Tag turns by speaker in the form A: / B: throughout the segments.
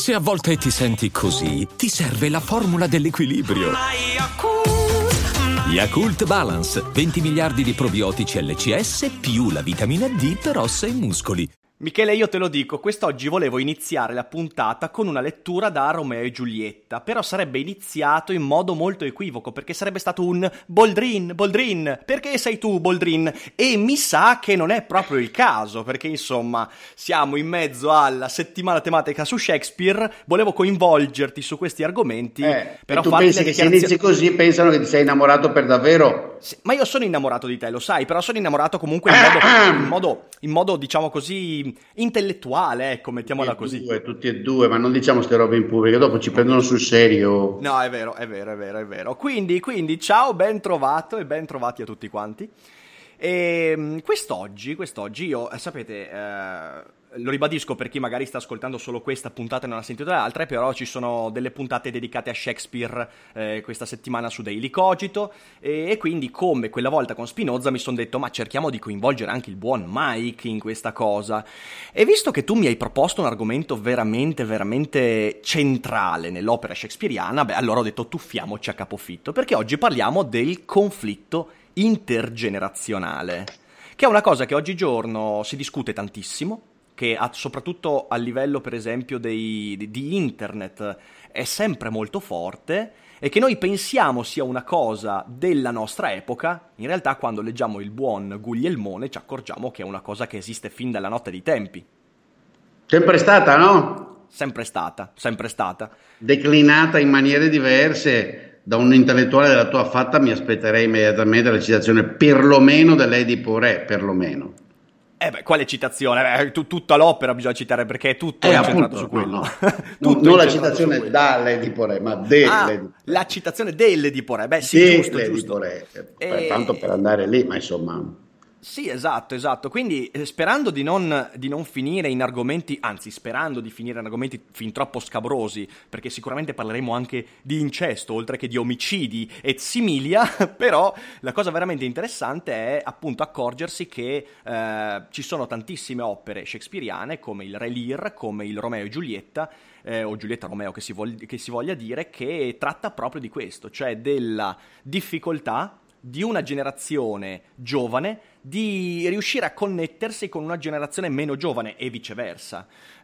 A: Se a volte ti senti così, ti serve la formula dell'equilibrio. Yakult Balance, 20 miliardi di probiotici LCS più la vitamina D per ossa e muscoli.
B: Michele, io te lo dico, quest'oggi volevo iniziare la puntata con una lettura da Romeo e Giulietta, però sarebbe iniziato in modo molto equivoco, perché sarebbe stato un Boldrin, perché sei tu Boldrin? E mi sa che non è proprio il caso, perché insomma siamo in mezzo alla settimana tematica su Shakespeare, volevo coinvolgerti su questi argomenti, però
C: e tu pensi che se inizi così pensano che ti sei innamorato per davvero?
B: Sì, ma io sono innamorato di te, lo sai, però sono innamorato comunque in modo diciamo così intellettuale, ecco, mettiamola così.
C: Tutti e due, ma non diciamo ste robe in pubblico, dopo ci prendono sul serio.
B: No, è vero. Quindi ciao, ben trovato e ben trovati a tutti quanti. E quest'oggi io, sapete, lo ribadisco per chi magari sta ascoltando solo questa puntata e non ha sentito le altre, però ci sono delle puntate dedicate a Shakespeare questa settimana su Daily Cogito, e quindi come quella volta con Spinoza mi sono detto ma cerchiamo di coinvolgere anche il buon Mike in questa cosa, e visto che tu mi hai proposto un argomento veramente centrale nell'opera shakespeariana, beh allora ho detto tuffiamoci a capofitto, perché oggi parliamo del conflitto intergenerazionale, che è una cosa che oggigiorno si discute tantissimo, che soprattutto a livello per esempio di internet è sempre molto forte, e che noi pensiamo sia una cosa della nostra epoca, in realtà quando leggiamo il buon Guglielmone ci accorgiamo che è una cosa che esiste fin dalla notte dei tempi.
C: Sempre stata, no?
B: Sempre stata.
C: Declinata in maniere diverse. Da un intellettuale della tua fatta mi aspetterei immediatamente la citazione perlomeno dell'Edipo Re, perlomeno.
B: Quale citazione? Tutta l'opera bisogna citare, perché è tutto incentrato su quello.
C: Non la citazione dall'Edipo Re, ma dell'Edipo Re.
B: La citazione dell'Edipo Re, beh sì, giusto.
C: Re, tanto per andare lì, ma insomma...
B: Sì, esatto, quindi sperando di non finire in argomenti, anzi sperando di finire in argomenti fin troppo scabrosi, perché sicuramente parleremo anche di incesto, oltre che di omicidi et similia, però la cosa veramente interessante è appunto accorgersi che ci sono tantissime opere shakespeariane, come il Re Lear, come il Romeo e Giulietta, o Giulietta Romeo che si voglia dire, che tratta proprio di questo, cioè della difficoltà di una generazione giovane di riuscire a connettersi con una generazione meno giovane e viceversa.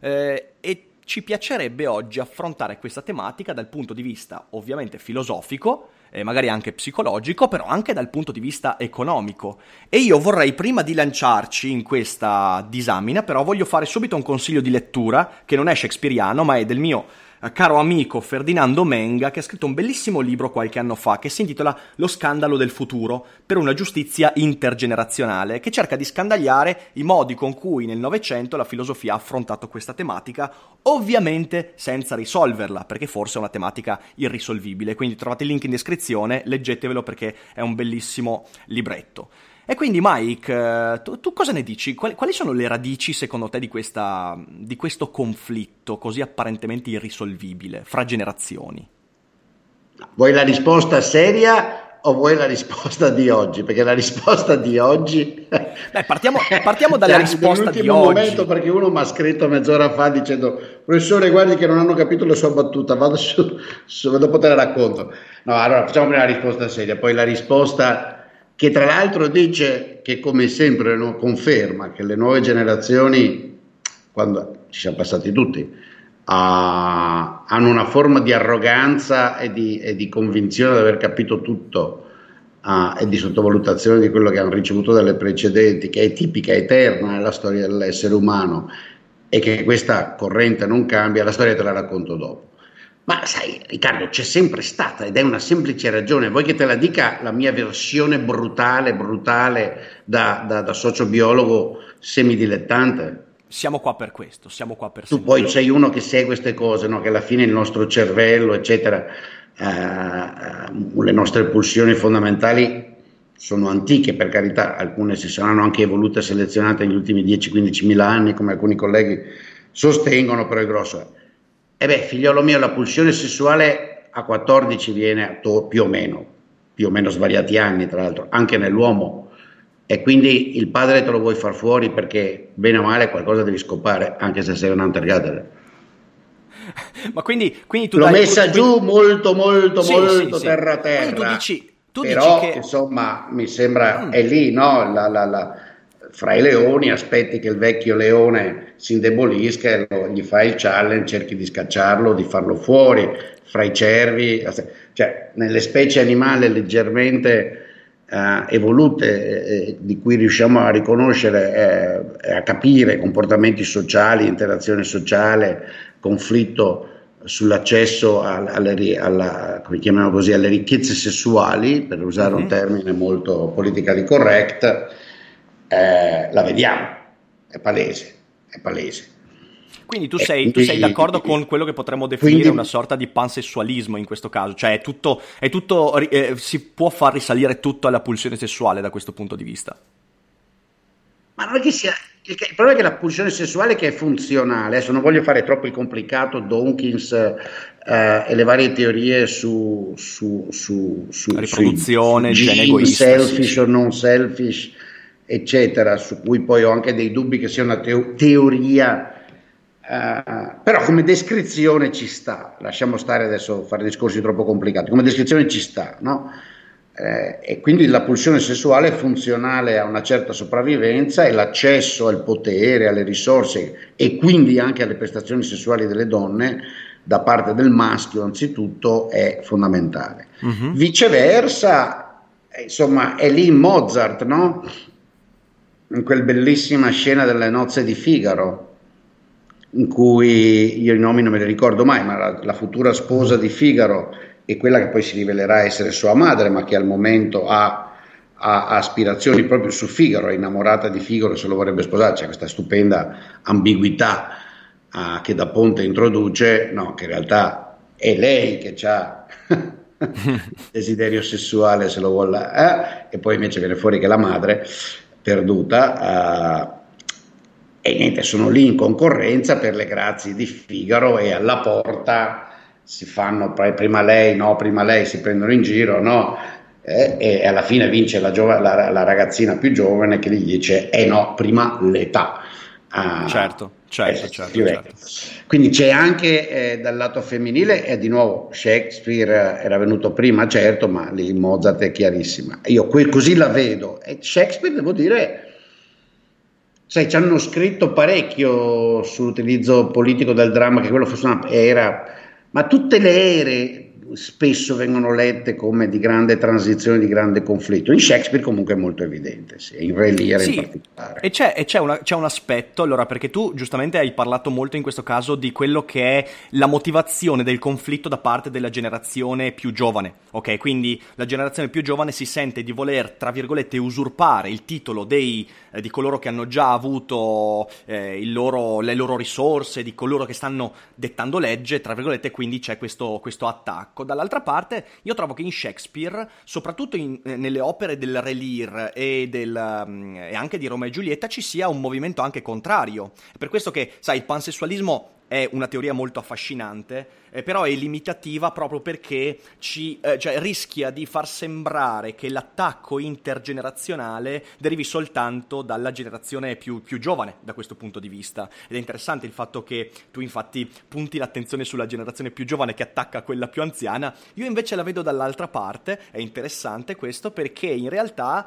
B: E ci piacerebbe oggi affrontare questa tematica dal punto di vista ovviamente filosofico, magari anche psicologico, però anche dal punto di vista economico. E io vorrei, prima di lanciarci in questa disamina, però voglio fare subito un consiglio di lettura che non è shakespeariano, ma è del mio caro amico Ferdinando Menga, che ha scritto un bellissimo libro qualche anno fa che si intitola Lo scandalo del futuro per una giustizia intergenerazionale, che cerca di scandagliare i modi con cui nel Novecento la filosofia ha affrontato questa tematica, ovviamente senza risolverla, perché forse è una tematica irrisolvibile. Quindi trovate il link in descrizione, leggetevelo perché è un bellissimo libretto. E quindi Mike, tu cosa ne dici? Quali sono le radici secondo te di questo conflitto così apparentemente irrisolvibile fra generazioni?
C: Vuoi la risposta seria o vuoi la risposta di oggi? Perché la risposta di oggi...
B: partiamo dalla risposta di oggi.
C: Momento, perché uno mi ha scritto mezz'ora fa dicendo professore guardi che non hanno capito la sua battuta, vado dopo te la racconto. No, allora facciamo prima la risposta seria, poi la risposta... che tra l'altro dice che come sempre conferma che le nuove generazioni, quando ci siamo passati tutti, hanno una forma di arroganza e di convinzione di aver capito tutto e di sottovalutazione di quello che hanno ricevuto dalle precedenti, che è tipica, eterna nella storia dell'essere umano, e che questa corrente non cambia. La storia te la racconto dopo. Ma sai Riccardo, c'è sempre stata, ed è una semplice ragione. Vuoi che te la dica la mia versione brutale da sociobiologo semidilettante?
B: Siamo qua per questo,
C: tu poi sei uno che segue queste cose, no? Che alla fine il nostro cervello eccetera, le nostre pulsioni fondamentali sono antiche, per carità, alcune si saranno anche evolute e selezionate negli ultimi 10-15 mila anni, come alcuni colleghi sostengono, però è grosso. Figliolo mio, la pulsione sessuale a 14 viene più o meno svariati anni, tra l'altro, anche nell'uomo, e quindi il padre te lo vuoi far fuori perché bene o male qualcosa devi scopare, anche se sei un hunter-gatherer.
B: Ma quindi tu
C: L'ho messa giù molto
B: Sì.
C: terra
B: Quindi
C: terra,
B: tu
C: però
B: dici che...
C: insomma mi sembra è lì, no? Fra i leoni aspetti che il vecchio leone si indebolisca e gli fai il challenge, cerchi di scacciarlo, di farlo fuori. Fra i cervi, cioè nelle specie animali leggermente evolute, di cui riusciamo a riconoscere a capire comportamenti sociali, interazione sociale, conflitto sull'accesso come chiamiamo così, alle ricchezze sessuali, per usare un termine molto politically correct, la vediamo, è palese.
B: Quindi tu sei d'accordo con quello che potremmo definire una sorta di pansessualismo in questo caso, cioè si può far risalire tutto alla pulsione sessuale da questo punto di vista?
C: Ma non è che sia, il problema è che la pulsione sessuale che è funzionale, adesso non voglio fare troppo il complicato, Dawkins e le varie teorie su
B: riproduzione, gene
C: gene,
B: egoista,
C: selfish o non selfish, eccetera, su cui poi ho anche dei dubbi che sia una teoria. Però come descrizione ci sta, lasciamo stare adesso fare discorsi troppo complicati, come descrizione ci sta, no? E quindi la pulsione sessuale è funzionale a una certa sopravvivenza e l'accesso al potere, alle risorse e quindi anche alle prestazioni sessuali delle donne da parte del maschio anzitutto è fondamentale. Viceversa, insomma, è lì Mozart, no? In quel bellissima scena delle nozze di Figaro, in cui io i nomi non me li ricordo mai, ma la futura sposa di Figaro e quella che poi si rivelerà essere sua madre, ma che al momento ha aspirazioni proprio su Figaro, è innamorata di Figaro e se lo vorrebbe sposare. C'è questa stupenda ambiguità che da Ponte introduce, no, che in realtà è lei che ha desiderio sessuale, se lo vuole, e poi invece viene fuori che la madre perduta, e niente, sono lì in concorrenza per le grazie di Figaro e alla porta si fanno prima lei si prendono in giro, no? E alla fine vince la ragazzina più giovane che gli dice no, prima l'età.
B: Certo.
C: Quindi c'è anche dal lato femminile, e di nuovo Shakespeare era venuto prima, certo, ma lì Mozart è chiarissima. Io così la vedo. E Shakespeare, devo dire, sai, ci hanno scritto parecchio sull'utilizzo politico del dramma, che quello fosse una era, ma tutte le ere spesso vengono lette come di grande transizione, di grande conflitto. In Shakespeare comunque è molto evidente, sì, in Re Lear in particolare.
B: E c'è un aspetto, allora, perché tu giustamente hai parlato molto in questo caso di quello che è la motivazione del conflitto da parte della generazione più giovane, ok? Quindi la generazione più giovane si sente di voler, tra virgolette, usurpare il titolo di coloro che hanno già avuto le loro risorse, di coloro che stanno dettando legge, tra virgolette, quindi c'è questo attacco. Dall'altra parte, io trovo che in Shakespeare, soprattutto nelle opere del Re Lear e anche di Romeo e Giulietta, ci sia un movimento anche contrario. È per questo che, sai, il pansessualismo è una teoria molto affascinante, però è limitativa proprio perché rischia di far sembrare che l'attacco intergenerazionale derivi soltanto dalla generazione più giovane da questo punto di vista. Ed è interessante il fatto che tu infatti punti l'attenzione sulla generazione più giovane che attacca quella più anziana. Io invece la vedo dall'altra parte. È interessante questo perché in realtà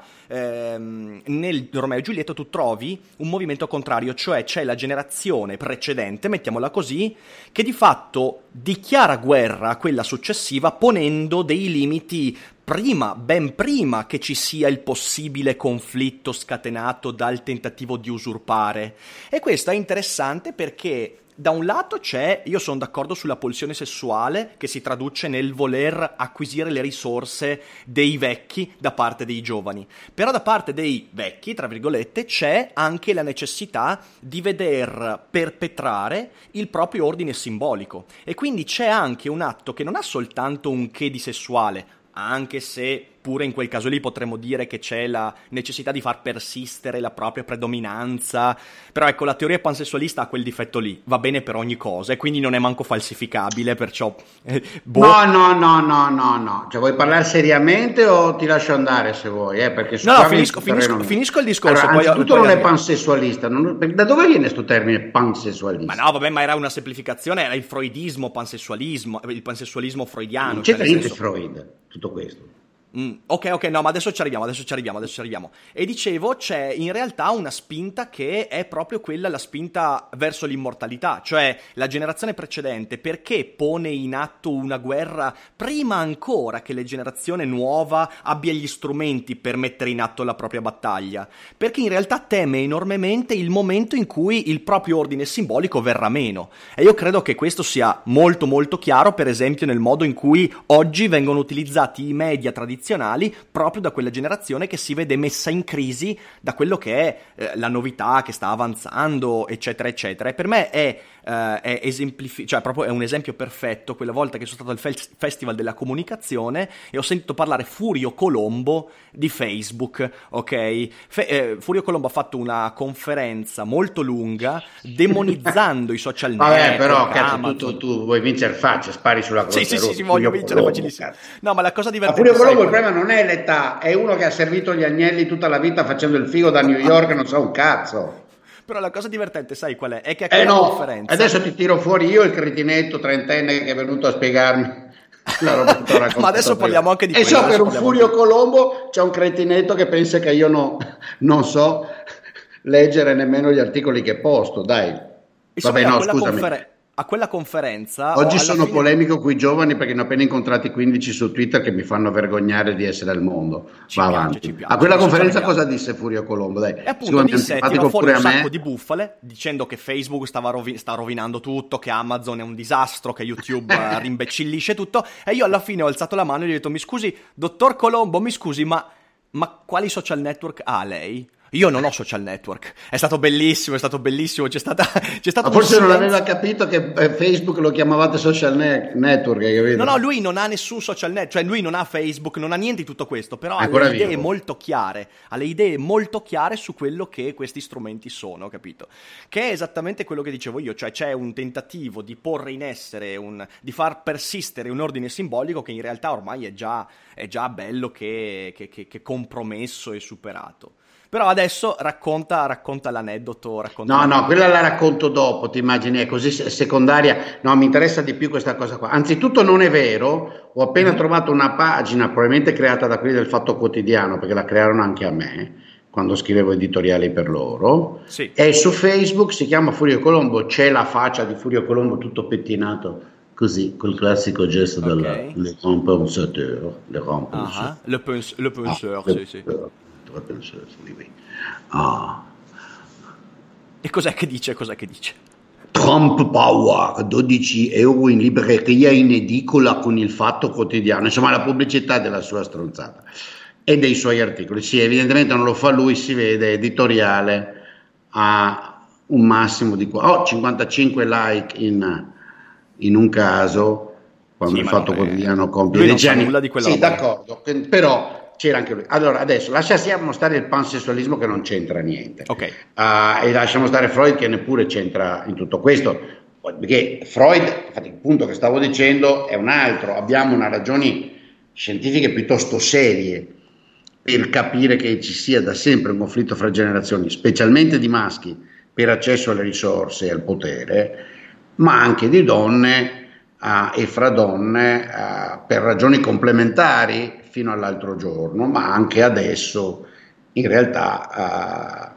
B: nel Romeo e Giulietta tu trovi un movimento contrario, cioè c'è la generazione precedente, mettiamola così, che di fatto dichiara guerra a quella successiva ponendo dei limiti ben prima che ci sia il possibile conflitto scatenato dal tentativo di usurpare. E questo è interessante perché da un lato io sono d'accordo sulla pulsione sessuale che si traduce nel voler acquisire le risorse dei vecchi da parte dei giovani, però da parte dei vecchi, tra virgolette, c'è anche la necessità di veder perpetrare il proprio ordine simbolico e quindi c'è anche un atto che non ha soltanto un che di sessuale, anche se oppure in quel caso lì potremmo dire che c'è la necessità di far persistere la propria predominanza, però ecco, la teoria pansessualista ha quel difetto lì, va bene per ogni cosa e quindi non è manco falsificabile, perciò
C: No, cioè vuoi parlare seriamente o ti lascio andare se vuoi, perché
B: finisco il discorso.
C: Allora, anzitutto non è pansessualista, da dove viene sto termine pansessualista?
B: Ma no, vabbè, ma era una semplificazione, era il freudismo, pansessualismo, il pansessualismo freudiano.
C: Non c'entra niente Freud, tutto questo.
B: Ok, no, ma adesso ci arriviamo. E dicevo, c'è in realtà una spinta che è proprio quella, la spinta verso l'immortalità, cioè la generazione precedente, perché pone in atto una guerra prima ancora che la generazione nuova abbia gli strumenti per mettere in atto la propria battaglia? Perché in realtà teme enormemente il momento in cui il proprio ordine simbolico verrà meno. E io credo che questo sia molto molto chiaro, per esempio nel modo in cui oggi vengono utilizzati i media tradizionali proprio da quella generazione che si vede messa in crisi da quello che è la novità che sta avanzando, eccetera eccetera. E per me è cioè proprio è un esempio perfetto quella volta che sono stato al Festival della Comunicazione e ho sentito parlare Furio Colombo di Facebook, ok? Furio Colombo ha fatto una conferenza molto lunga demonizzando i social network.
C: Vabbè, però cazzo, tu vuoi vincere faccia, spari sulla croce.
B: Sì, voglio vincere facilissimo. No, ma la cosa divertente,
C: Furio Colombo il problema non è l'età, è uno che ha servito gli agnelli tutta la vita facendo il figo da New York e non sa un cazzo.
B: Però la cosa divertente, sai qual è? È che a quella conferenza...
C: Adesso ti tiro fuori io il cretinetto trentenne che è venuto a spiegarmi la roba che ho raccontato.
B: Ma adesso parliamo anche di
C: quello. E so per un Furio Colombo c'è un cretinetto che pensa che io non so leggere nemmeno gli articoli che posto, dai. Vabbè, no, scusami.
B: A quella conferenza...
C: Oggi sono polemico con i giovani perché ne ho appena incontrati 15 su Twitter che mi fanno vergognare di essere al mondo. Va avanti. A quella conferenza cosa disse Furio Colombo? Dai,
B: e appunto tirò fuori un sacco di bufale dicendo che Facebook sta rovinando tutto, che Amazon è un disastro, che YouTube rimbecillisce tutto, e io alla fine ho alzato la mano e gli ho detto: mi scusi, dottor Colombo, mi scusi, ma quali social network ha lei? Io non ho social network. È stato bellissimo. C'è stato
C: ma forse non aveva capito che Facebook lo chiamavate social network, hai capito?
B: No, lui non ha nessun social network, cioè lui non ha Facebook, non ha niente di tutto questo, però ha le idee molto chiare su quello che questi strumenti sono, capito? Che è esattamente quello che dicevo io, cioè c'è un tentativo di porre in essere, di far persistere un ordine simbolico che in realtà ormai è già bello che compromesso e superato. Però adesso racconta l'aneddoto.
C: No, quella la racconto dopo, ti immagini, è così secondaria. No, mi interessa di più questa cosa qua. Anzitutto non è vero, ho appena trovato una pagina, probabilmente creata da quelli del Fatto Quotidiano, perché la crearono anche a me, quando scrivevo editoriali per loro.
B: Sì.
C: E su Facebook si chiama Furio Colombo, c'è la faccia di Furio Colombo tutto pettinato, così, col classico gesto del le compensateur.
B: Le penseur, sì. E cos'è che dice?
C: Trump Power, 12 euro in libreria in edicola con il Fatto Quotidiano, insomma la pubblicità della sua stronzata e dei suoi articoli. Sì, evidentemente non lo fa lui, si vede, editoriale, ha un massimo di 55 like in un caso, quando il Fatto Quotidiano compie 10 anni.
B: Nulla di quella
C: sì, d'accordo, però c'era anche lui. Allora adesso lasciamo stare il pansessualismo che non c'entra niente, e lasciamo stare Freud che neppure c'entra in tutto questo, perché Freud, infatti il punto che stavo dicendo è un altro, abbiamo una ragioni scientifiche piuttosto serie per capire che ci sia da sempre un conflitto fra generazioni, specialmente di maschi per accesso alle risorse e al potere, ma anche di donne e fra donne per ragioni complementari fino all'altro giorno, ma anche adesso in realtà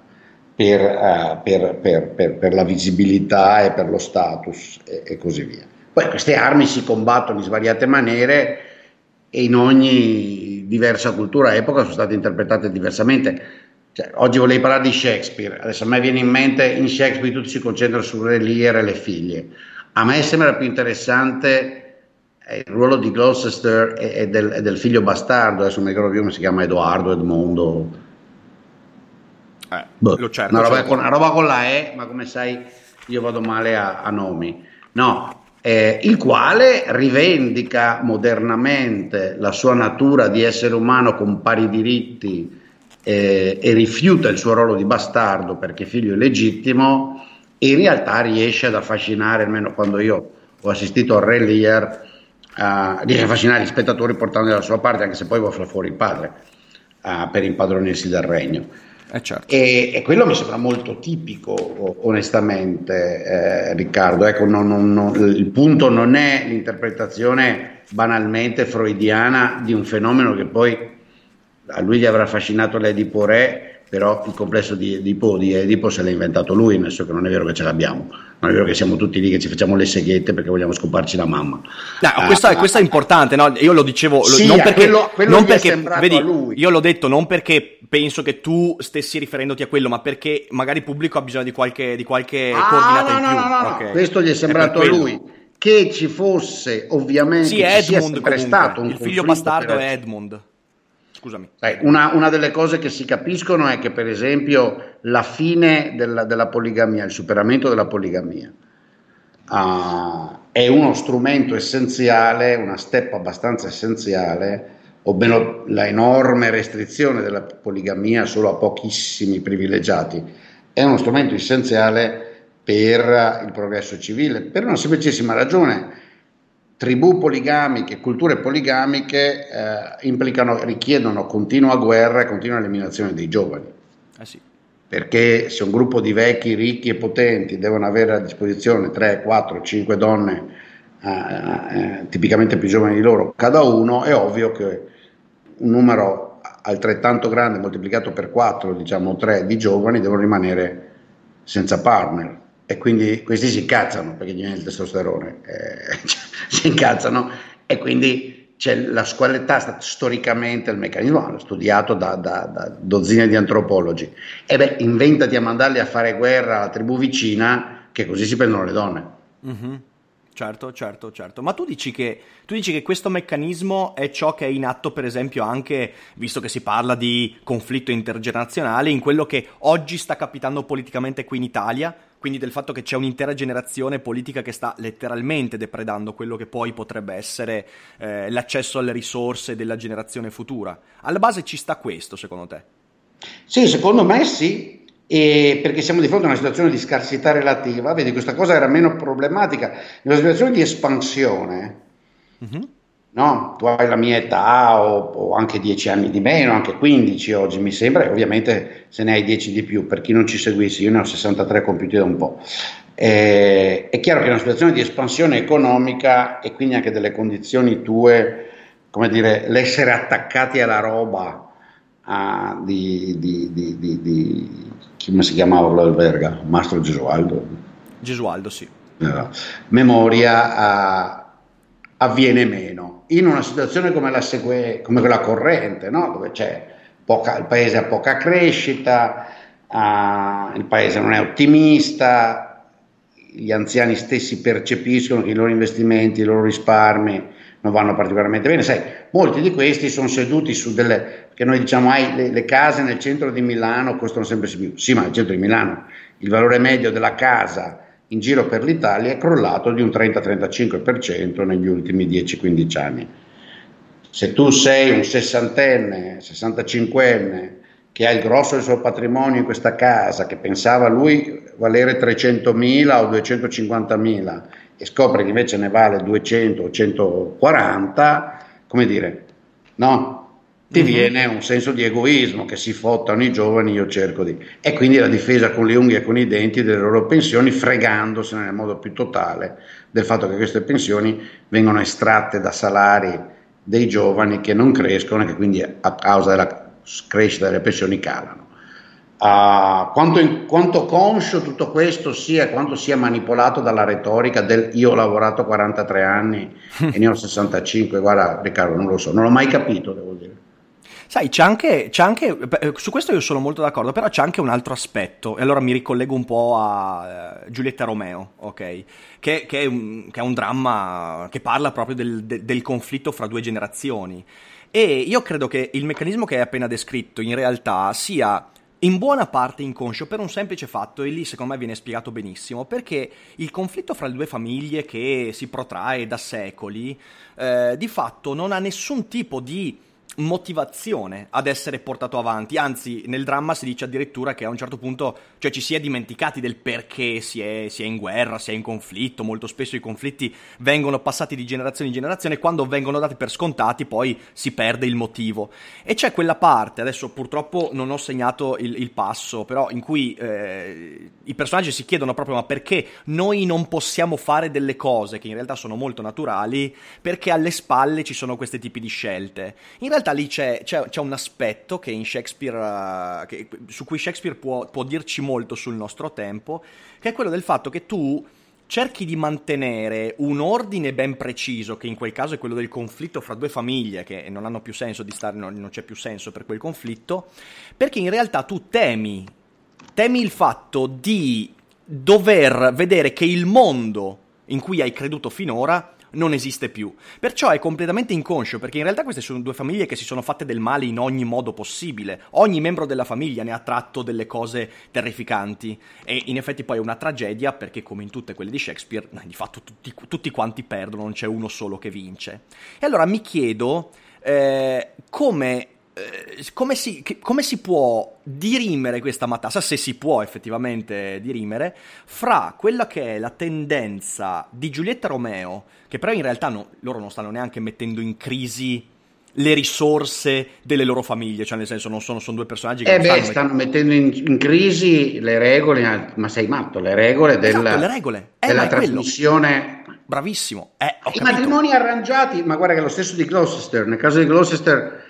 C: per la visibilità e per lo status e così via. Poi queste armi si combattono in svariate maniere e in ogni diversa cultura e epoca sono state interpretate diversamente. Cioè, oggi volevo parlare di Shakespeare, adesso a me viene in mente in Shakespeare tutti si concentrano sulle Lear e le figlie. A me sembra più interessante il ruolo di Gloucester e del figlio bastardo, adesso non mi ricordo più come si chiama, Edoardo, Edmondo.
B: Lo certo.
C: Una roba con la E, ma come sai io vado male a nomi. No, il quale rivendica modernamente la sua natura di essere umano con pari diritti e rifiuta il suo ruolo di bastardo perché figlio illegittimo, e in realtà riesce ad affascinare, almeno quando io ho assistito al Re Lear, riesce a affascinare gli spettatori portandoli dalla sua parte, anche se poi va fuori il padre per impadronirsi del regno.
B: Certo.
C: E quello mi sembra molto tipico, onestamente, Riccardo. Ecco, il punto non è l'interpretazione banalmente freudiana di un fenomeno che poi a lui gli avrà affascinato l'Edipo Re, però il complesso di Edipo se l'ha inventato lui, nel senso che non è vero che ce l'abbiamo, non è vero che siamo tutti lì che ci facciamo le seghette perché vogliamo scoparci la mamma.
B: No, questo è importante, no? Io lo dicevo,
C: sì,
B: non perché,
C: quello
B: non
C: gli è
B: perché
C: sembrato
B: vedi,
C: a lui.
B: io l'ho detto non perché penso che tu stessi riferendoti a quello, ma perché magari il pubblico ha bisogno di qualche coordinata in più.
C: No.
B: Okay.
C: Questo gli è sembrato a lui, che ci fosse ovviamente
B: sì, è Edmund,
C: sempre stato un
B: il figlio
C: conflitto
B: bastardo è Edmund. Scusami.
C: Una delle cose che si capiscono è che, per esempio, la fine della poligamia, il superamento della poligamia, è uno strumento essenziale, una step abbastanza essenziale, ovvero la enorme restrizione della poligamia solo a pochissimi privilegiati, è uno strumento essenziale per il progresso civile, per una semplicissima ragione. Tribù poligamiche, culture poligamiche richiedono continua guerra e continua eliminazione dei giovani.
B: Sì.
C: Perché se un gruppo di vecchi, ricchi e potenti devono avere a disposizione 3, 4, 5 donne tipicamente più giovani di loro cada uno, è ovvio che un numero altrettanto grande moltiplicato per 4, diciamo 3 di giovani devono rimanere senza partner. E quindi questi si incazzano perché gli viene il testosterone, si incazzano, e quindi qual è stato storicamente il meccanismo studiato da dozzine di antropologi. Inventati a mandarli a fare guerra alla tribù vicina, che così si prendono le donne.
B: Mm-hmm. Certo. Ma tu dici che questo meccanismo è ciò che è in atto, per esempio, anche, visto che si parla di conflitto intergenerazionale, in quello che oggi sta capitando politicamente qui in Italia, quindi del fatto che c'è un'intera generazione politica che sta letteralmente depredando quello che poi potrebbe essere l'accesso alle risorse della generazione futura. Alla base ci sta questo, secondo te?
C: Sì, secondo me sì. Perché siamo di fronte a una situazione di scarsità relativa, vedi, questa cosa era meno problematica. In una situazione di espansione, no? Tu hai la mia età o anche 10 anni di meno, anche 15 oggi mi sembra, e ovviamente se ne hai 10 di più, per chi non ci seguisse, io ne ho 63 compiuti da un po'. È chiaro che in una situazione di espansione economica e quindi anche delle condizioni tue, come dire, l'essere attaccati alla roba come si chiamava quello del Verga? Mastro Gesualdo?
B: Gesualdo, sì.
C: Memoria avviene meno. In una situazione come quella corrente, no? Dove il paese ha poca crescita, il paese non è ottimista, gli anziani stessi percepiscono che i loro investimenti, i loro risparmi non vanno particolarmente bene. Sai, molti di questi sono seduti su che noi diciamo le case nel centro di Milano costano sempre di più. Sì, ma nel centro di Milano il valore medio della casa in giro per l'Italia è crollato di un 30-35% negli ultimi 10-15 anni. Se tu sei un sessantenne, 65enne che ha il grosso del suo patrimonio in questa casa, che pensava lui valere 300.000 o 250.000 e scopre che invece ne vale 200 o 140, come dire, no? Ti viene un senso di egoismo, che si fottano i giovani, io cerco di... E quindi la difesa con le unghie e con i denti delle loro pensioni, fregandosene nel modo più totale del fatto che queste pensioni vengono estratte da salari dei giovani che non crescono e che quindi a causa della crescita delle pensioni calano. Quanto conscio tutto questo sia, quanto sia manipolato dalla retorica del io ho lavorato 43 anni e ne ho 65, guarda Riccardo, non lo so, non l'ho mai capito, devo dire.
B: Sai, c'è anche, su questo io sono molto d'accordo, però c'è anche un altro aspetto, e allora mi ricollego un po' a Giulietta Romeo, ok? Che è un dramma che parla proprio del conflitto fra due generazioni. E io credo che il meccanismo che hai appena descritto in realtà sia in buona parte inconscio per un semplice fatto, e lì secondo me viene spiegato benissimo, perché il conflitto fra le due famiglie che si protrae da secoli, di fatto non ha nessun tipo di motivazione ad essere portato avanti, anzi nel dramma si dice addirittura che a un certo punto, cioè, ci si è dimenticati del perché si è in guerra, si è in conflitto. Molto spesso i conflitti vengono passati di generazione in generazione, quando vengono dati per scontati poi si perde il motivo. E c'è quella parte, adesso purtroppo non ho segnato il passo, però in cui i personaggi si chiedono proprio: ma perché noi non possiamo fare delle cose che in realtà sono molto naturali, perché alle spalle ci sono questi tipi di scelte. In realtà lì c'è un aspetto che in Shakespeare, su cui Shakespeare può dirci molto sul nostro tempo, che è quello del fatto che tu cerchi di mantenere un ordine ben preciso, che in quel caso è quello del conflitto fra due famiglie che non hanno più senso di stare, non c'è più senso per quel conflitto, perché in realtà tu temi il fatto di dover vedere che il mondo in cui hai creduto finora non esiste più. Perciò è completamente inconscio, perché in realtà queste sono due famiglie che si sono fatte del male in ogni modo possibile. Ogni membro della famiglia ne ha tratto delle cose terrificanti, e in effetti poi è una tragedia, perché come in tutte quelle di Shakespeare, di fatto tutti quanti perdono, non c'è uno solo che vince. E allora mi chiedo come si può dirimere questa matassa, se si può effettivamente dirimere, fra quella che è la tendenza di Giulietta Romeo, che però in realtà loro non stanno neanche mettendo in crisi le risorse delle loro famiglie, cioè nel senso sono due personaggi che
C: stanno mettendo in crisi le regole, ma sei matto, le regole
B: esatto, le regole.
C: Della trasmissione.
B: Bravissimo.
C: I matrimoni arrangiati, ma guarda che è lo stesso di Gloucester, nel caso di Gloucester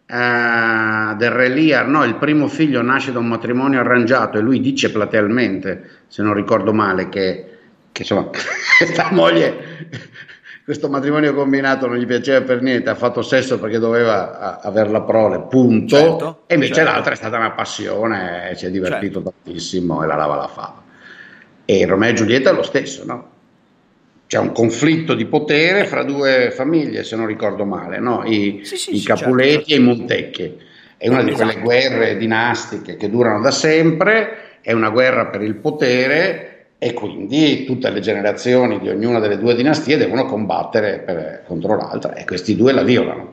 C: del Re Lear, no, il primo figlio nasce da un matrimonio arrangiato, e lui dice platealmente, se non ricordo male, che insomma questa moglie, questo matrimonio combinato non gli piaceva per niente, ha fatto sesso perché doveva avere la prole, punto. Certo, e invece l'altra è stata una passione, si è divertito tantissimo e la lava la fava. E Romeo e Giulietta è lo stesso, no? C'è un conflitto di potere fra due famiglie, se non ricordo male, no? I Capuleti e i Montecchi. È una di quelle guerre dinastiche che durano da sempre, è una guerra per il potere, e quindi tutte le generazioni di ognuna delle due dinastie devono combattere contro l'altra, e questi due la violano.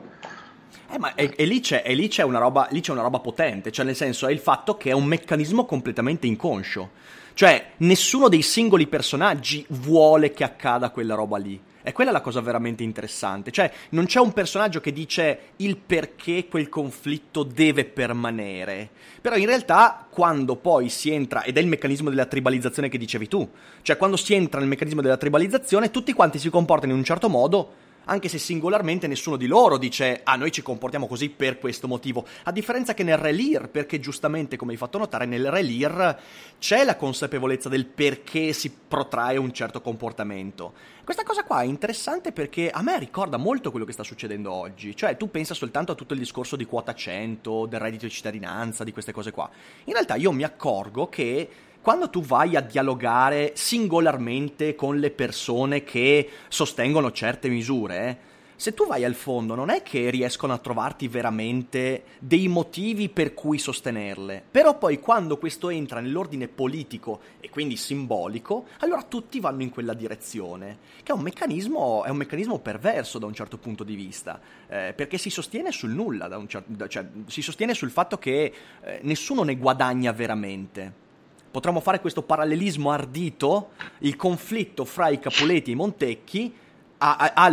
B: E lì c'è una roba potente, cioè nel senso è il fatto che è un meccanismo completamente inconscio. Cioè, nessuno dei singoli personaggi vuole che accada quella roba lì. E quella è la cosa veramente interessante. Cioè, non c'è un personaggio che dice il perché quel conflitto deve permanere. Però in realtà, quando poi si entra, ed è il meccanismo della tribalizzazione che dicevi tu, cioè quando si entra nel meccanismo della tribalizzazione, tutti quanti si comportano in un certo modo, anche se singolarmente nessuno di loro dice noi ci comportiamo così per questo motivo, a differenza che nel Re Lear, perché giustamente, come hai fatto notare, nel Re Lear c'è la consapevolezza del perché si protrae un certo comportamento. Questa cosa qua è interessante perché a me ricorda molto quello che sta succedendo oggi, cioè tu pensa soltanto a tutto il discorso di quota 100, del reddito di cittadinanza, di queste cose qua. In realtà io mi accorgo che quando tu vai a dialogare singolarmente con le persone che sostengono certe misure, se tu vai al fondo non è che riescono a trovarti veramente dei motivi per cui sostenerle, però poi quando questo entra nell'ordine politico e quindi simbolico, allora tutti vanno in quella direzione, che è un meccanismo perverso da un certo punto di vista, perché si sostiene sul nulla, cioè si sostiene sul fatto che nessuno ne guadagna veramente. Potremmo fare questo parallelismo ardito: il conflitto fra i Capuleti e i Montecchi ha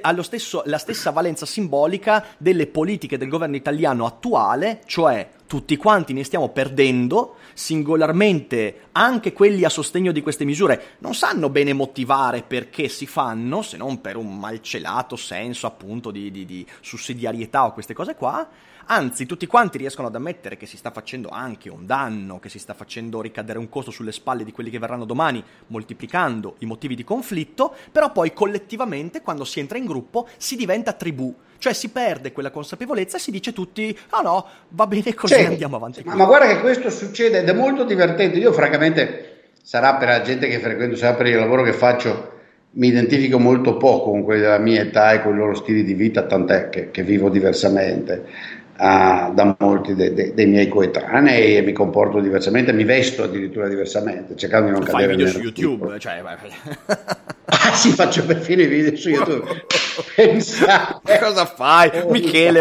B: la stessa valenza simbolica delle politiche del governo italiano attuale, cioè tutti quanti ne stiamo perdendo, singolarmente anche quelli a sostegno di queste misure non sanno bene motivare perché si fanno, se non per un malcelato senso appunto di sussidiarietà o queste cose qua. Anzi, tutti quanti riescono ad ammettere che si sta facendo anche un danno, che si sta facendo ricadere un costo sulle spalle di quelli che verranno domani, moltiplicando i motivi di conflitto, però poi collettivamente, quando si entra in gruppo, si diventa tribù. Cioè si perde quella consapevolezza e si dice tutti no, va bene così, andiamo avanti.
C: Ma guarda che questo succede ed è molto divertente. Io francamente, sarà per la gente che frequento, sarà per il lavoro che faccio, mi identifico molto poco con quelli della mia età e con i loro stili di vita, tant'è che vivo diversamente. da molti dei miei coetanei, e mi comporto diversamente, mi vesto addirittura diversamente, cercando di non cadere
B: video
C: nel
B: su YouTube, cioè...
C: Ah sì, faccio perfino i video su YouTube. Pensate.
B: Cosa fai, Michele?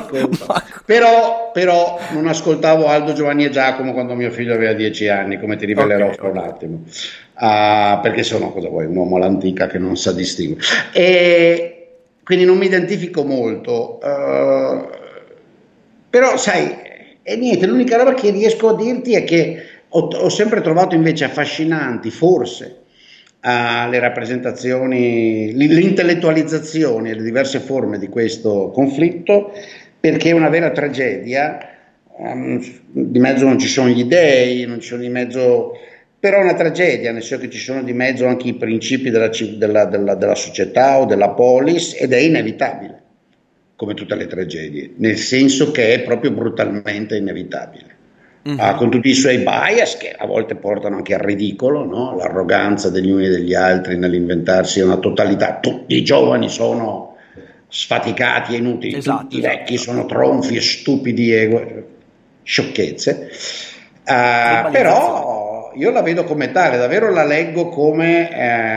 C: Però non ascoltavo Aldo, Giovanni e Giacomo quando mio figlio aveva 10 anni, come ti rivelerò fra un attimo, perché sono, cosa vuoi, un uomo all'antica che non sa distinguere, e quindi non mi identifico molto, però sai, e niente, l'unica roba che riesco a dirti è che ho sempre trovato invece affascinanti, forse, le rappresentazioni, l'intellettualizzazione, le diverse forme di questo conflitto, perché è una vera tragedia. Di mezzo non ci sono gli dei, non ci sono di mezzo, però è una tragedia, nel senso che ci sono di mezzo anche i principi della società o della polis, ed è inevitabile, come tutte le tragedie, nel senso che è proprio brutalmente inevitabile. Con tutti i suoi bias che a volte portano anche al ridicolo, no? L'arroganza degli uni e degli altri nell'inventarsi una totalità. Tutti i giovani sono sfaticati e inutili, tutti i vecchi sono tronfi e stupidi e sciocchezze. Però io la vedo come tale, davvero la leggo come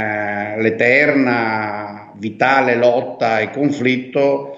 C: l'eterna vitale lotta e conflitto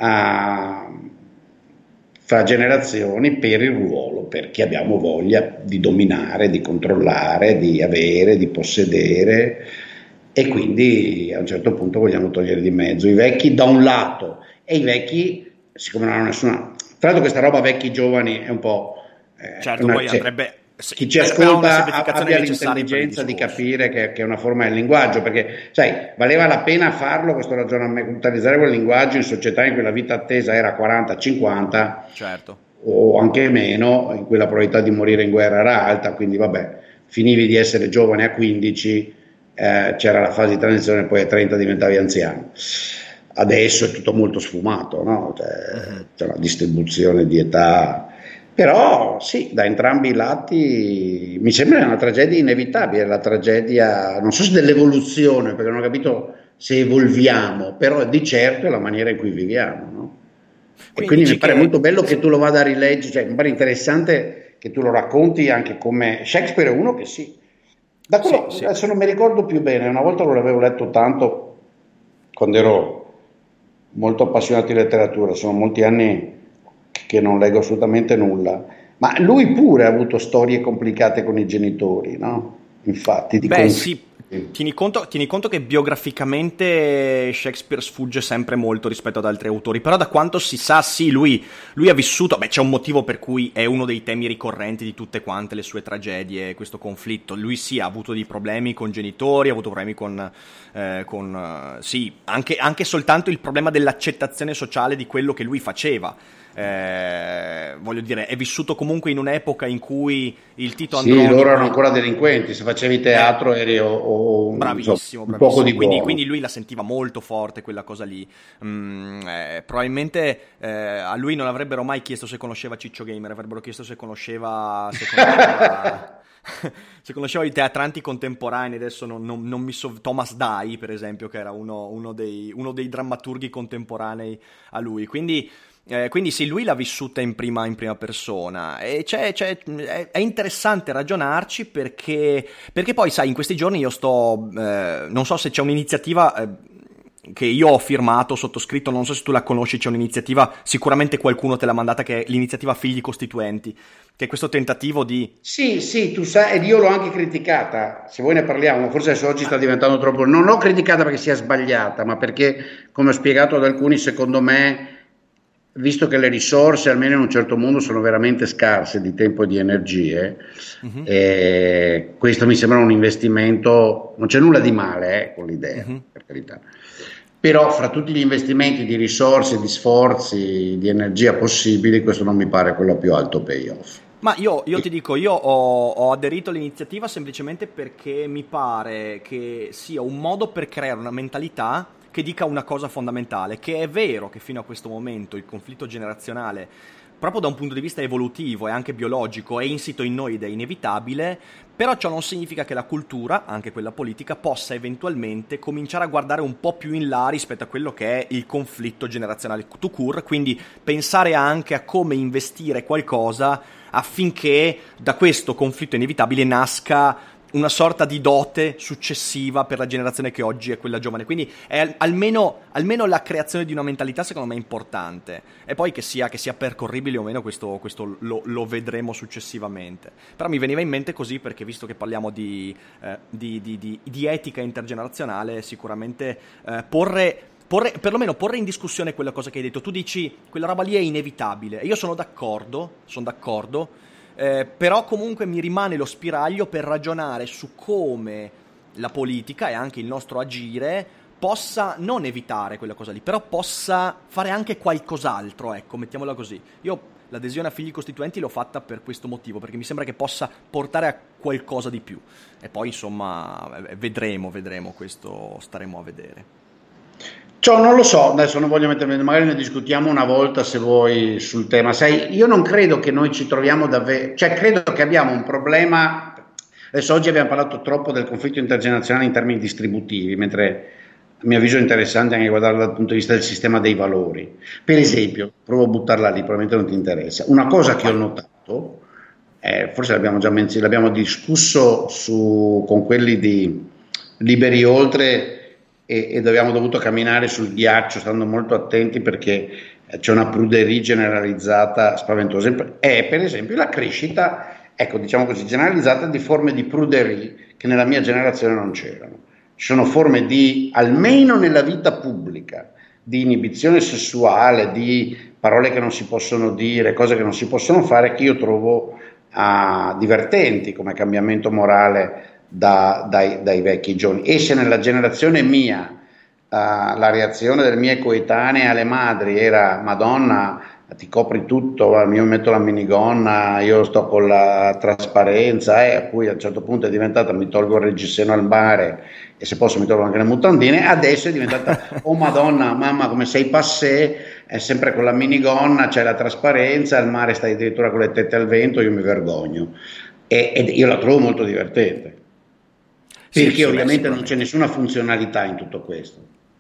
C: fra generazioni per il ruolo, perché abbiamo voglia di dominare, di controllare, di avere, di possedere, e quindi a un certo punto vogliamo togliere di mezzo i vecchi da un lato, e i vecchi, siccome non hanno nessuna... Tra l'altro questa roba vecchi giovani è un po'...
B: certo, poi andrebbe...
C: Chi ci ascolta abbia l'intelligenza di capire che è una forma del linguaggio, perché sai, valeva la pena farlo questo ragionamento, utilizzare quel linguaggio in società in cui la vita attesa era 40-50,
B: certo,
C: o anche meno, in cui la probabilità di morire in guerra era alta, quindi vabbè, finivi di essere giovane a 15, c'era la fase di transizione, poi a 30 diventavi anziano. Adesso è tutto molto sfumato, no? C'è una distribuzione di età. Però sì, da entrambi i lati mi sembra una tragedia inevitabile, la tragedia, non so se dell'evoluzione, perché non ho capito se evolviamo, però di certo è la maniera in cui viviamo, no? E quindi mi pare molto bello che tu lo vada a rileggere, cioè mi pare interessante che tu lo racconti anche come Shakespeare è uno che sì. Da quello, sì. Adesso non mi ricordo più bene, una volta lo avevo letto tanto quando ero molto appassionato di letteratura, sono molti anni che non leggo assolutamente nulla, ma lui pure ha avuto storie complicate con i genitori, no? Infatti,
B: sì, tieni conto che biograficamente Shakespeare sfugge sempre molto rispetto ad altri autori, però da quanto si sa, sì, lui ha vissuto, c'è un motivo per cui è uno dei temi ricorrenti di tutte quante le sue tragedie, questo conflitto. Lui sì, ha avuto dei problemi con genitori, ha avuto problemi sì, anche soltanto il problema dell'accettazione sociale di quello che lui faceva. Voglio dire, è vissuto comunque in un'epoca in cui il Tito Andronico...
C: Sì, loro erano ancora delinquenti, se facevi teatro eri
B: bravissimo.
C: Poco di
B: quindi lui la sentiva molto forte quella cosa lì. Probabilmente a lui non avrebbero mai chiesto se conosceva Ciccio Gamer, avrebbero chiesto se conosceva se conosceva i teatranti contemporanei. Adesso non mi Thomas Dye, per esempio, che era uno dei drammaturghi contemporanei a lui, quindi sì, lui l'ha vissuta in prima persona, e è interessante ragionarci, perché poi sai, in questi giorni io non so se c'è un'iniziativa che io ho firmato, sottoscritto, non so se tu la conosci, c'è un'iniziativa, sicuramente qualcuno te l'ha mandata, che è l'iniziativa Figli Costituenti, che è questo tentativo di...
C: Sì, tu sai, ed io l'ho anche criticata, se vuoi ne parliamo, forse adesso oggi sta diventando troppo... Non l'ho criticata perché sia sbagliata, ma perché, come ho spiegato ad alcuni, secondo me, visto che le risorse, almeno in un certo mondo, sono veramente scarse di tempo e di energie, questo mi sembra un investimento, non c'è nulla di male con l'idea, per carità, però fra tutti gli investimenti di risorse, di sforzi, di energia possibili, questo non mi pare quello più alto payoff.
B: Ma io ti dico, io ho aderito all'iniziativa semplicemente perché mi pare che sia un modo per creare una mentalità che dica una cosa fondamentale, che è vero che fino a questo momento il conflitto generazionale proprio da un punto di vista evolutivo e anche biologico è insito in noi ed è inevitabile, però ciò non significa che la cultura, anche quella politica, possa eventualmente cominciare a guardare un po' più in là rispetto a quello che è il conflitto generazionale tout court, quindi pensare anche a come investire qualcosa affinché da questo conflitto inevitabile nasca una sorta di dote successiva per la generazione che oggi è quella giovane. Quindi è almeno la creazione di una mentalità secondo me è importante, e poi che sia percorribile o meno questo lo vedremo successivamente. Però mi veniva in mente così perché, visto che parliamo di etica intergenerazionale, sicuramente perlomeno porre in discussione quella cosa che hai detto. Tu dici quella roba lì è inevitabile e io sono d'accordo, però comunque mi rimane lo spiraglio per ragionare su come la politica e anche il nostro agire possa non evitare quella cosa lì, però possa fare anche qualcos'altro, ecco, mettiamola così. Io l'adesione a figli costituenti l'ho fatta per questo motivo, perché mi sembra che possa portare a qualcosa di più, e poi insomma vedremo, questo staremo a vedere.
C: Ciò non lo so, adesso non voglio mettermi, magari ne discutiamo una volta se vuoi sul tema. Sai, io non credo che noi ci troviamo davvero, cioè credo che abbiamo un problema. Adesso oggi abbiamo parlato troppo del conflitto intergenerazionale in termini distributivi, mentre a mio avviso è interessante anche guardarlo dal punto di vista del sistema dei valori. Per esempio, provo a buttarla lì, probabilmente non ti interessa. Una cosa che ho notato, forse l'abbiamo discusso con quelli di Liberi Oltre, ed abbiamo dovuto camminare sul ghiaccio stando molto attenti perché c'è una pruderie generalizzata spaventosa. È per esempio la crescita, ecco, diciamo così, generalizzata di forme di pruderie che nella mia generazione non c'erano. Ci sono forme almeno nella vita pubblica, di inibizione sessuale, di parole che non si possono dire, cose che non si possono fare, che io trovo divertenti come cambiamento morale dai vecchi giovani. E se nella generazione mia la reazione delle mie coetanee alle madri era: Madonna, ti copri tutto, io metto la minigonna, io sto con la trasparenza, a cui a un certo punto è diventata: mi tolgo il reggiseno al mare e se posso mi tolgo anche le mutandine. Adesso è diventata: oh Madonna, mamma, come sei passé, è sempre con la minigonna, c'è la trasparenza, al mare stai addirittura con le tette al vento, io mi vergogno. E io la trovo molto divertente. Perché ovviamente non c'è nessuna funzionalità in tutto questo.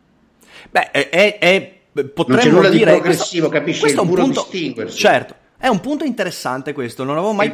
B: Potremmo
C: non c'è nulla
B: dire,
C: di progressivo, capisci?
B: Questo è
C: il
B: un
C: puro
B: punto,
C: distinguersi.
B: certo, è un punto interessante questo, non avevo mai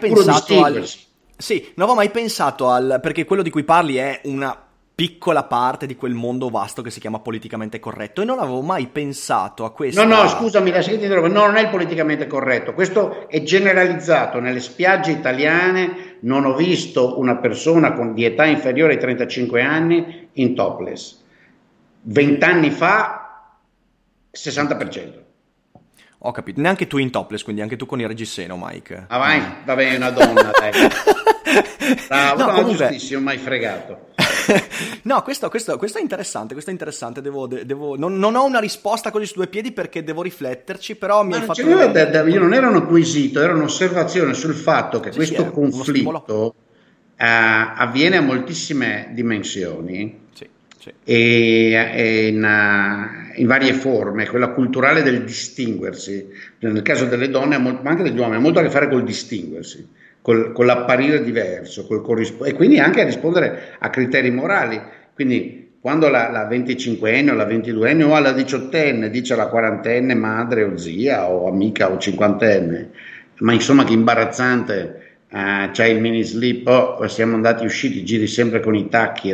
B: pensato perché quello di cui parli è una piccola parte di quel mondo vasto che si chiama politicamente corretto, e non avevo mai pensato a questo.
C: No, scusami, lascia che ti interrompo. No, non è il politicamente corretto, questo è generalizzato. Nelle spiagge italiane non ho visto una persona di età inferiore ai 35 anni in topless. 20 anni fa 60%.
B: Ho capito, neanche tu in topless, quindi anche tu con il reggiseno, Mike.
C: Vai, va bene, una donna, dai. Bravo, no, comunque... giustissimo, mai fregato.
B: No, questo è interessante, non ho una risposta così su due piedi perché devo rifletterci, però mi hai fatto...
C: Io non era un acquisito, era un'osservazazione sul fatto che questo conflitto avviene a moltissime dimensioni. Sì. E in varie forme. Quella culturale del distinguersi, nel caso delle donne, ma anche degli uomini, ha molto a che fare col distinguersi, con l'apparire diverso, e quindi anche a rispondere a criteri morali. Quindi quando la 25enne o la 22enne o la 18enne dice alla 40enne madre o zia o amica o 50enne, ma insomma che imbarazzante, c'è il mini slip, siamo andati usciti, giri sempre con i tacchi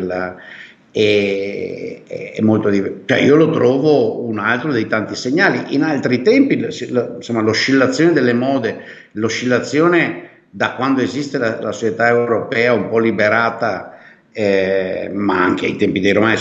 C: è molto divertente. Cioè, io lo trovo un altro dei tanti segnali. In altri tempi, insomma, l'oscillazione delle mode, l'oscillazione da quando esiste la società europea un po' liberata, ma anche ai tempi dei romani,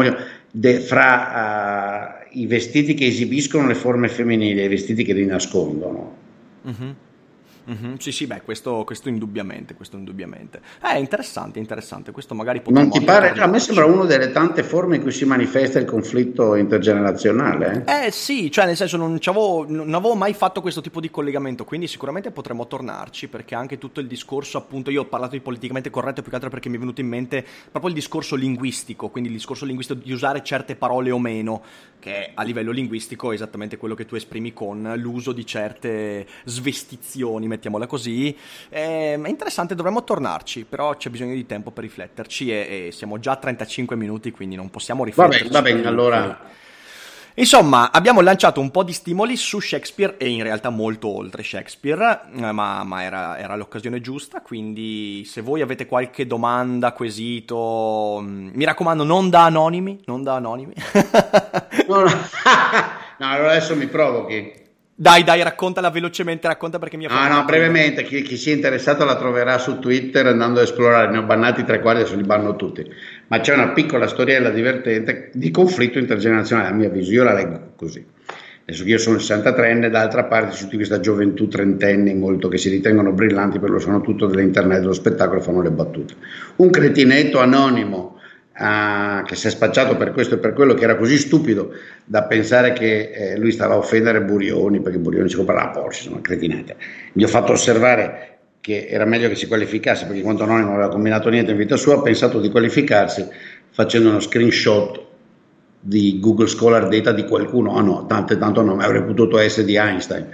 C: fra i vestiti che esibiscono le forme femminili e i vestiti che li nascondono.
B: Mm-hmm. Mhm, sì, sì, beh, questo indubbiamente, questo indubbiamente. È interessante, questo magari potremmo
C: Non ti
B: anche
C: pare? A me
B: tornarci.
C: sembra una delle tante forme in cui si manifesta il conflitto intergenerazionale.
B: Sì, cioè nel senso non avevo mai fatto questo tipo di collegamento, quindi sicuramente potremmo tornarci, perché anche tutto il discorso, appunto, io ho parlato di politicamente corretto più che altro perché mi è venuto in mente proprio il discorso linguistico, quindi il discorso linguistico di usare certe parole o meno, che a livello linguistico è esattamente quello che tu esprimi con l'uso di certe svestizioni, mettiamola così. È interessante, dovremmo tornarci, però c'è bisogno di tempo per rifletterci e siamo già a 35 minuti, quindi non possiamo rifletterci
C: Va bene,
B: più
C: allora.
B: che... Insomma, abbiamo lanciato un po' di stimoli su Shakespeare e in realtà molto oltre Shakespeare, ma era l'occasione giusta, quindi se voi avete qualche domanda, quesito, mi raccomando non da anonimi, non da anonimi.
C: No, no. No, allora adesso mi provochi.
B: Dai, raccontala velocemente, racconta perché mi ha fatto
C: No,
B: molto ridere.
C: brevemente, chi sia interessato la troverà su Twitter andando a esplorare, ne ho bannati tre quarti, adesso li banno tutti, ma c'è una piccola storiella divertente di conflitto intergenerazionale, a mio avviso, io la leggo così. Adesso che io sono 63enne, d'altra parte c'è tutta questa gioventù trentenni molto che si ritengono brillanti, per lo sono tutto dell'internet, dello spettacolo, fanno le battute. Un cretinetto anonimo che si è spacciato per questo e per quello, che era così stupido da pensare che lui stava a offendere Burioni, perché Burioni si compra la Porsche, sono cretinate. Gli ho fatto osservare che era meglio che si qualificasse, perché in quanto anonimo non aveva combinato niente in vita sua, ha pensato di qualificarsi facendo uno screenshot di Google Scholar Data di qualcuno, no, tanto non avrei potuto essere di Einstein,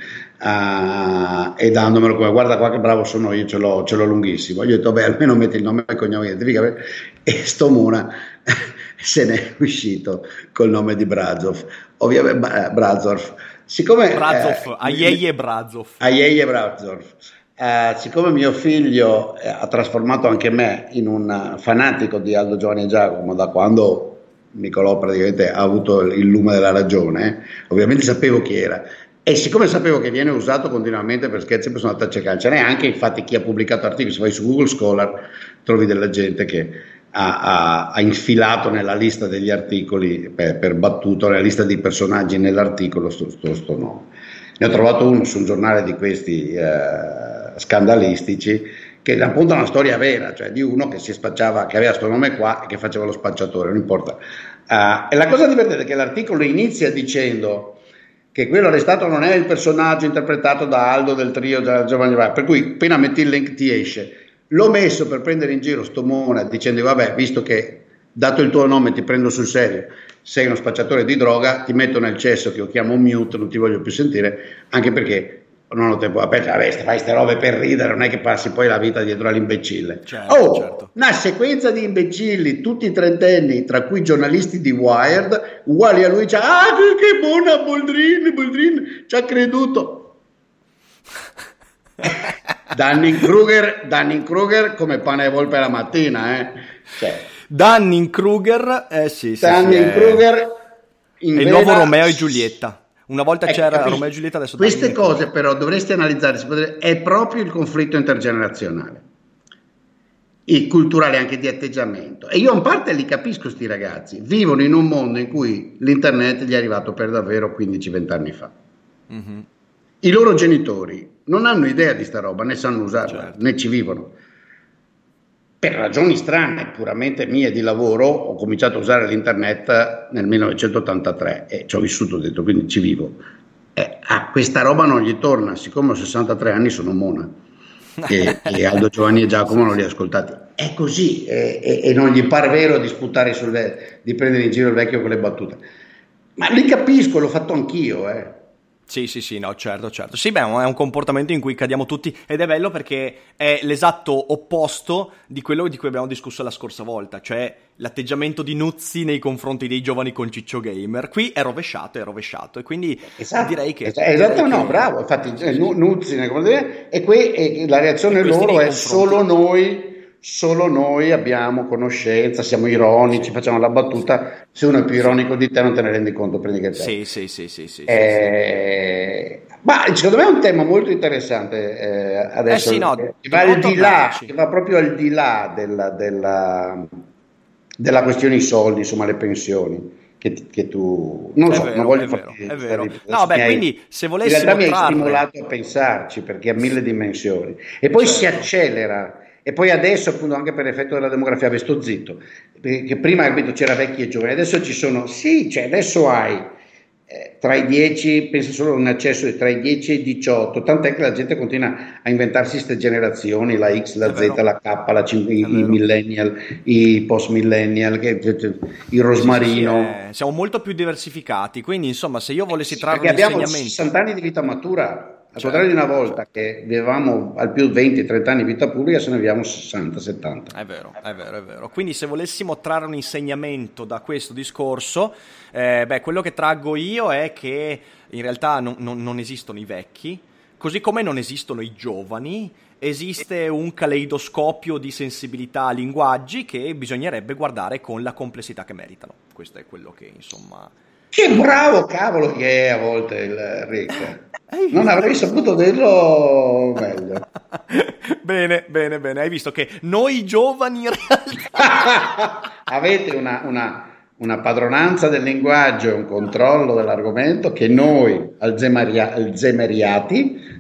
C: e dandomelo come guarda qua che bravo sono io, ce l'ho lunghissimo. Io ho detto beh, almeno metti il nome e il cognome, identifica, e sto Mona se ne è uscito col nome di Brazov, ovviamente Brazov, siccome
B: Brazov, Aieie Brazov.
C: Aieie Brazov. Siccome mio figlio ha trasformato anche me in un fanatico di Aldo, Giovanni e Giacomo da quando Nicolò praticamente ha avuto il lume della ragione, ovviamente sapevo chi era, e siccome sapevo che viene usato continuamente per scherzi, sono andato a cercare, ce n'è anche infatti chi ha pubblicato articoli, se vai su Google Scholar trovi della gente che ha infilato nella lista degli articoli per battuto, nella lista dei personaggi nell'articolo sto nome. Ne ho trovato uno su un giornale di questi scandalistici, che racconta una storia vera, cioè di uno che si spacciava, che aveva questo nome qua e che faceva lo spacciatore, non importa. E la cosa divertente è che l'articolo inizia dicendo che quello arrestato non è il personaggio interpretato da Aldo del trio Giovanni Vai, per cui appena metti il link ti esce. L'ho messo per prendere in giro sto Mona dicendo vabbè, visto che dato il tuo nome ti prendo sul serio, sei uno spacciatore di droga, ti metto nel cesso che io chiamo mute, non ti voglio più sentire, anche perché non ho tempo, vabbè, fai queste robe per ridere, non è che passi poi la vita dietro all'imbecille.
B: Certo.
C: Una sequenza di imbecilli, tutti trentenni, tra cui giornalisti di Wired, uguali a lui, che buona Boldrin, ci ha creduto. Dunning-Kruger come pane e volpe la mattina, cioè,
B: Dunning-Kruger, sì,
C: Dunning-Kruger
B: è il nuovo Romeo e Giulietta. Una volta c'era Romeo e Giulietta, adesso
C: queste cose però dovresti analizzare, è proprio il conflitto intergenerazionale, il culturale, anche di atteggiamento, e io in parte li capisco, sti ragazzi vivono in un mondo in cui l'internet gli è arrivato per davvero 15-20 anni fa. Mm-hmm. I loro genitori non hanno idea di sta roba, né sanno usarla, certo, né ci vivono. Per ragioni strane, puramente mie di lavoro, ho cominciato a usare l'internet nel 1983 e ci ho vissuto dentro, quindi ci vivo. Questa roba non gli torna, siccome ho 63 anni sono Mona e Aldo, Giovanni e Giacomo non li ho ascoltati. È così, e non gli pare vero di sputare di prendere in giro il vecchio con le battute. Ma li capisco, l'ho fatto anch'io,
B: Sì, no, certo. Sì, beh, è un comportamento in cui cadiamo tutti ed è bello perché è l'esatto opposto di quello di cui abbiamo discusso la scorsa volta, cioè l'atteggiamento di Nuzzi nei confronti dei giovani con Ciccio Gamer. Qui è rovesciato e quindi direi che...
C: Esatto, no, bravo, infatti Nuzzi e la reazione loro è solo noi abbiamo conoscenza, siamo ironici, facciamo la battuta, se uno è più ironico di te non te ne rendi conto, prendi che te.
B: Sì.
C: Ma secondo me è un tema molto interessante adesso, che va proprio al di là della questione i soldi, insomma le pensioni, che tu non so,
B: vero,
C: non voglio
B: è vero. No, beh, quindi se volessimo
C: in realtà mi hai
B: trarre...
C: stimolato a pensarci, perché ha mille dimensioni e poi si accelera. E poi adesso, appunto, anche per effetto della demografia, beh, sto zitto, perché prima, capito, c'era vecchi e giovani, adesso ci sono, cioè adesso hai tra i 10, penso solo un accesso di tra i 10 e i 18, tant'è che la gente continua a inventarsi queste generazioni, la X, la Z, la K, i millennial, i post millennial, il rosmarino.
B: Sì, siamo molto più diversificati, quindi insomma se io volessi trarre un
C: perché abbiamo
B: insegnamento...
C: 60 anni di vita matura. Al contrario di una volta che vivevamo al più 20-30 anni di vita pubblica, se ne viviamo 60-70.
B: È vero. Quindi se volessimo trarre un insegnamento da questo discorso, quello che traggo io è che in realtà non esistono i vecchi, così come non esistono i giovani, esiste un caleidoscopio di sensibilità, linguaggi che bisognerebbe guardare con la complessità che meritano. Questo è quello che insomma...
C: Che bravo cavolo che è a volte il Rick. Non avrei saputo dirlo meglio.
B: Bene. Hai visto che noi giovani in realtà
C: avete una padronanza del linguaggio e un controllo dell'argomento che noi alzemeriati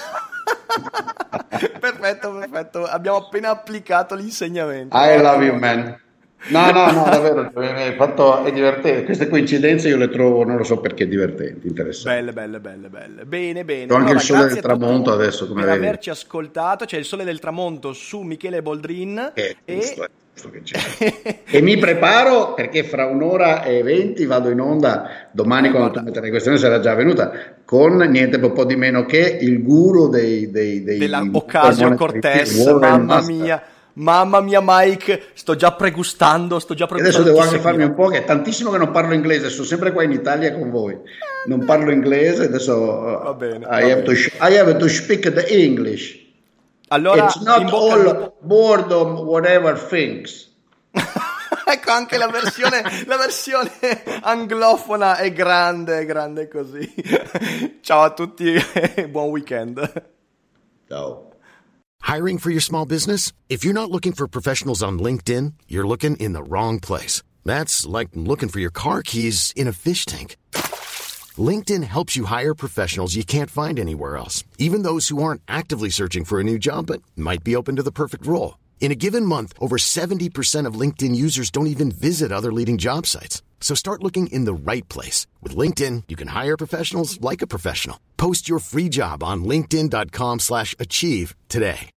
B: perfetto, abbiamo appena applicato l'insegnamento.
C: I love you, man. No, davvero, è divertente. Queste coincidenze io le trovo, non lo so perché, divertenti, interessanti.
B: Belle. Bene.
C: Ho anche il sole del tramonto adesso, come
B: per
C: vedi.
B: averci ascoltato. C'è il sole del tramonto su Michele Boldrin.
C: Giusto che c'è. E mi preparo perché fra 1:20 vado in onda. Domani, quando tu metterai questione, sarà già venuta con niente po' di meno che il guru
B: della Ocasio-Cortez. Mamma mia Mike, sto già pregustando.
C: Adesso devo anche farmi un po', che è tantissimo che non parlo inglese, sono sempre qua in Italia con voi, non parlo inglese, adesso
B: va bene,
C: I have to speak the English.
B: Allora,
C: it's not all boredom whatever things.
B: Ecco, anche la versione anglofona è grande così. Ciao a tutti e buon weekend.
C: Ciao.
D: Hiring for your small business? If you're not looking for professionals on LinkedIn, you're looking in the wrong place. That's like looking for your car keys in a fish tank. LinkedIn helps you hire professionals you can't find anywhere else, even those who aren't actively searching for a new job but might be open to the perfect role. In a given month, over 70% of LinkedIn users don't even visit other leading job sites. So start looking in the right place. With LinkedIn, you can hire professionals like a professional. Post your free job on linkedin.com/achieve today.